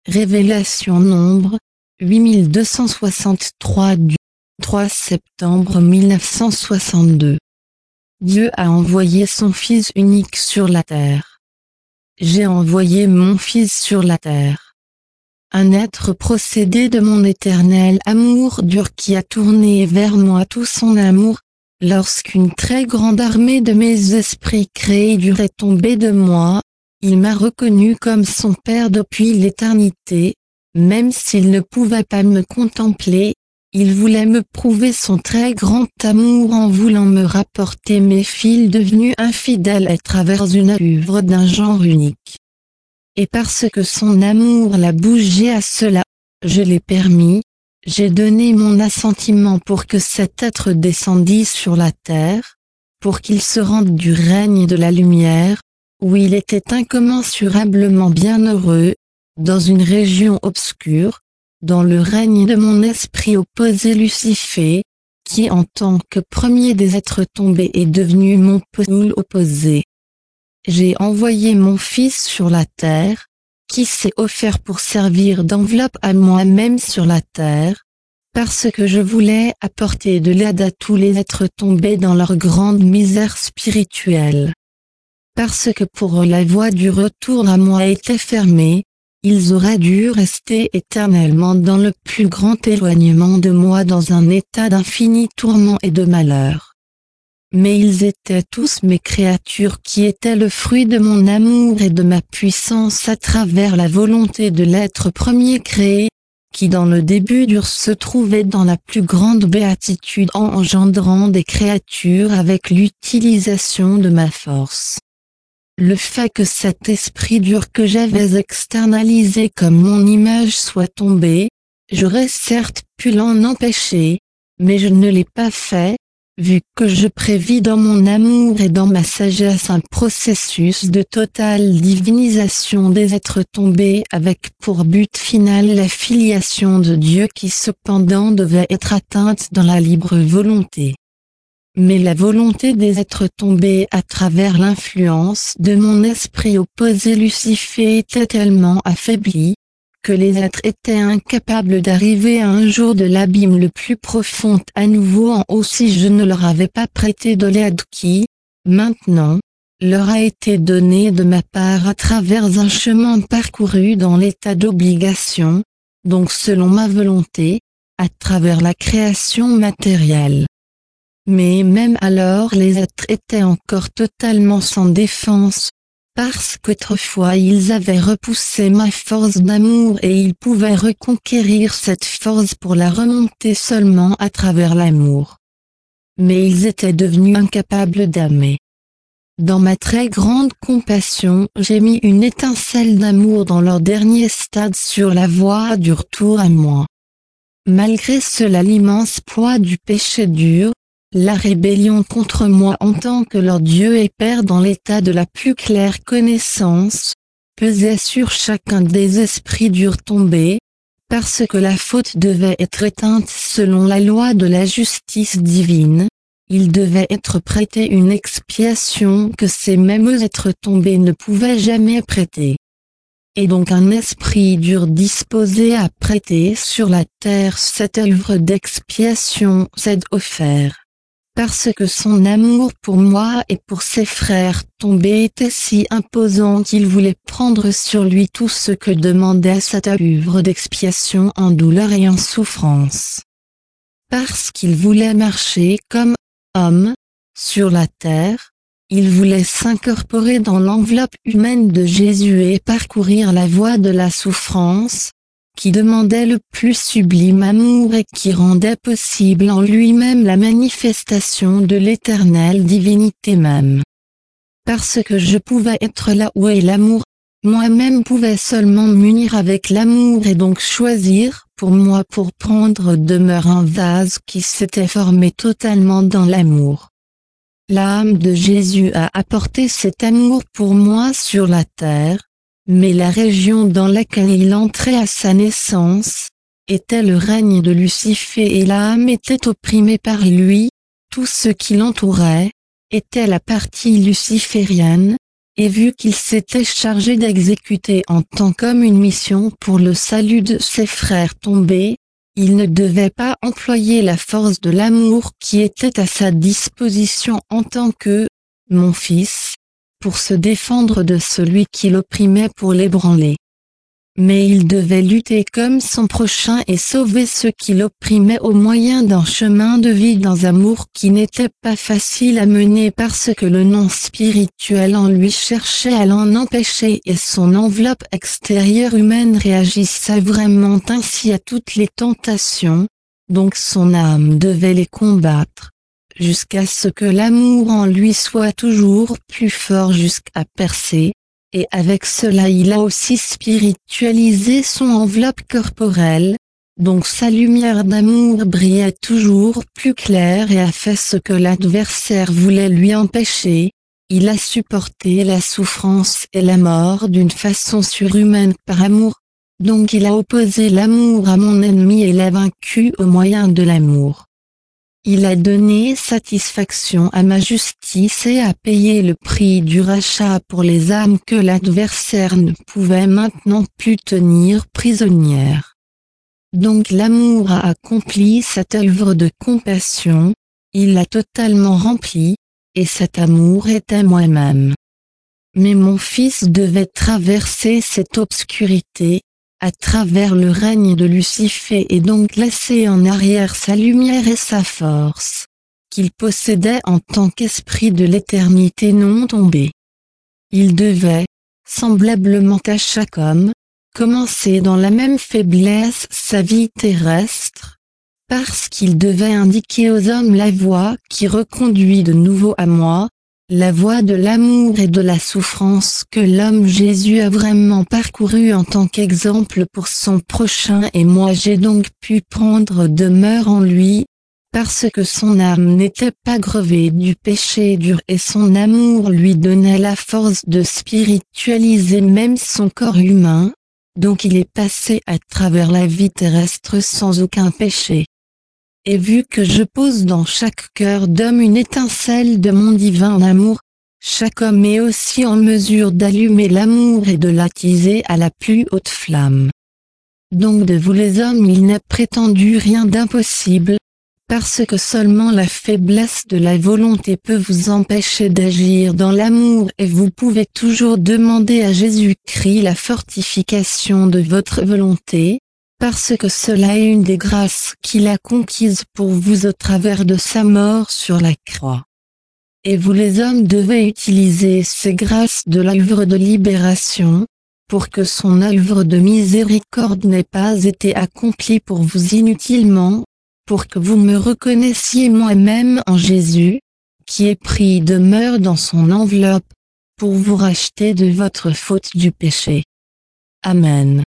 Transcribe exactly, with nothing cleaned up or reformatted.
Révélation Nombre, huit mille deux cent soixante-trois du trois septembre mille neuf cent soixante-deux. Dieu a envoyé son Fils unique sur la terre. J'ai envoyé mon Fils sur la terre. Un être procédé de mon éternel amour dur qui a tourné vers moi tout son amour, lorsqu'une très grande armée de mes esprits créés durs est tombée de moi, il m'a reconnu comme son Père depuis l'éternité, même s'il ne pouvait pas me contempler, il voulait me prouver son très grand amour en voulant me rapporter mes fils devenus infidèles à travers une œuvre d'un genre unique. Et parce que son amour l'a bougé à cela, je l'ai permis, j'ai donné mon assentiment pour que cet être descendît sur la terre, pour qu'il se rende du règne de la lumière, où il était incommensurablement bienheureux, dans une région obscure, dans le règne de mon esprit opposé Lucifer, qui en tant que premier des êtres tombés est devenu mon pôle opposé. J'ai envoyé mon Fils sur la terre, qui s'est offert pour servir d'enveloppe à moi-même sur la terre, parce que je voulais apporter de l'aide à tous les êtres tombés dans leur grande misère spirituelle. Parce que pour eux la voie du retour à moi était fermée, ils auraient dû rester éternellement dans le plus grand éloignement de moi dans un état d'infini tourment et de malheur. Mais ils étaient tous mes créatures qui étaient le fruit de mon amour et de ma puissance à travers la volonté de l'être premier créé, qui dans le début dur se trouvait dans la plus grande béatitude en engendrant des créatures avec l'utilisation de ma force. Le fait que cet esprit dur que j'avais externalisé comme mon image soit tombé, j'aurais certes pu l'en empêcher, mais je ne l'ai pas fait, vu que je prévis dans mon amour et dans ma sagesse un processus de totale divinisation des êtres tombés avec pour but final la filiation de Dieu qui cependant devait être atteinte dans la libre volonté. Mais la volonté des êtres tombés à travers l'influence de mon esprit opposé Lucifer était tellement affaiblie, que les êtres étaient incapables d'arriver à un jour de l'abîme le plus profond à nouveau en haut si je ne leur avais pas prêté de l'aide qui, maintenant, leur a été donnée de ma part à travers un chemin parcouru dans l'état d'obligation, donc selon ma volonté, à travers la création matérielle. Mais même alors les êtres étaient encore totalement sans défense, parce qu'autrefois ils avaient repoussé ma force d'amour et ils pouvaient reconquérir cette force pour la remonter seulement à travers l'amour. Mais ils étaient devenus incapables d'aimer. Dans ma très grande compassion, j'ai mis une étincelle d'amour dans leur dernier stade sur la voie du retour à moi. Malgré cela l'immense poids du péché dur, la rébellion contre moi en tant que leur Dieu et Père dans l'état de la plus claire connaissance, pesait sur chacun des esprits durs tombés, parce que la faute devait être éteinte selon la loi de la justice divine, il devait être prêté une expiation que ces mêmes êtres tombés ne pouvaient jamais prêter. Et donc un esprit dur disposé à prêter sur la terre cette œuvre d'expiation s'est offert. Parce que son amour pour moi et pour ses frères tombés était si imposant qu'il voulait prendre sur lui tout ce que demandait cette œuvre d'expiation en douleur et en souffrance. Parce qu'il voulait marcher comme homme, sur la terre, il voulait s'incorporer dans l'enveloppe humaine de Jésus et parcourir la voie de la souffrance, qui demandait le plus sublime amour et qui rendait possible en lui-même la manifestation de l'éternelle divinité même. Parce que je pouvais être là où est l'amour, moi-même pouvais seulement m'unir avec l'amour et donc choisir pour moi pour prendre demeure un vase qui s'était formé totalement dans l'amour. L'âme de Jésus a apporté cet amour pour moi sur la terre, mais la région dans laquelle il entrait à sa naissance, était le règne de Lucifer et l'âme était opprimée par lui, tout ce qui l'entourait, était la partie luciférienne, et vu qu'il s'était chargé d'exécuter en tant qu'homme une mission pour le salut de ses frères tombés, il ne devait pas employer la force de l'amour qui était à sa disposition en tant que « mon fils », pour se défendre de celui qui l'opprimait pour l'ébranler. Mais il devait lutter comme son prochain et sauver ceux qui l'opprimaient au moyen d'un chemin de vie dans amour qui n'était pas facile à mener parce que le non spirituel en lui cherchait à l'en empêcher et son enveloppe extérieure humaine réagissait vraiment ainsi à toutes les tentations, donc son âme devait les combattre, jusqu'à ce que l'amour en lui soit toujours plus fort jusqu'à percer. Et avec cela il a aussi spiritualisé son enveloppe corporelle, donc sa lumière d'amour brillait toujours plus claire et a fait ce que l'adversaire voulait lui empêcher. Il a supporté la souffrance et la mort d'une façon surhumaine par amour, donc il a opposé l'amour à mon ennemi et l'a vaincu au moyen de l'amour. Il a donné satisfaction à ma justice et a payé le prix du rachat pour les âmes que l'adversaire ne pouvait maintenant plus tenir prisonnières. Donc l'amour a accompli cette œuvre de compassion, il l'a totalement remplie, et cet amour était moi-même. Mais mon fils devait traverser cette obscurité, à travers le règne de Lucifer et donc laisser en arrière sa lumière et sa force, qu'il possédait en tant qu'esprit de l'éternité non tombé. Il devait, semblablement à chaque homme, commencer dans la même faiblesse sa vie terrestre, parce qu'il devait indiquer aux hommes la voie qui reconduit de nouveau à moi, la voie de l'amour et de la souffrance que l'homme Jésus a vraiment parcouru en tant qu'exemple pour son prochain et moi j'ai donc pu prendre demeure en lui, parce que son âme n'était pas grevée du péché dur et son amour lui donnait la force de spiritualiser même son corps humain, donc il est passé à travers la vie terrestre sans aucun péché. Et vu que je pose dans chaque cœur d'homme une étincelle de mon divin amour, chaque homme est aussi en mesure d'allumer l'amour et de l'attiser à la plus haute flamme. Donc de vous les hommes il n'est prétendu rien d'impossible, parce que seulement la faiblesse de la volonté peut vous empêcher d'agir dans l'amour et vous pouvez toujours demander à Jésus-Christ la fortification de votre volonté, parce que cela est une des grâces qu'il a conquises pour vous au travers de sa mort sur la croix. Et vous les hommes devez utiliser ces grâces de l'œuvre de libération, pour que son œuvre de miséricorde n'ait pas été accomplie pour vous inutilement, pour que vous me reconnaissiez moi-même en Jésus, qui est pris demeure dans son enveloppe, pour vous racheter de votre faute du péché. Amen.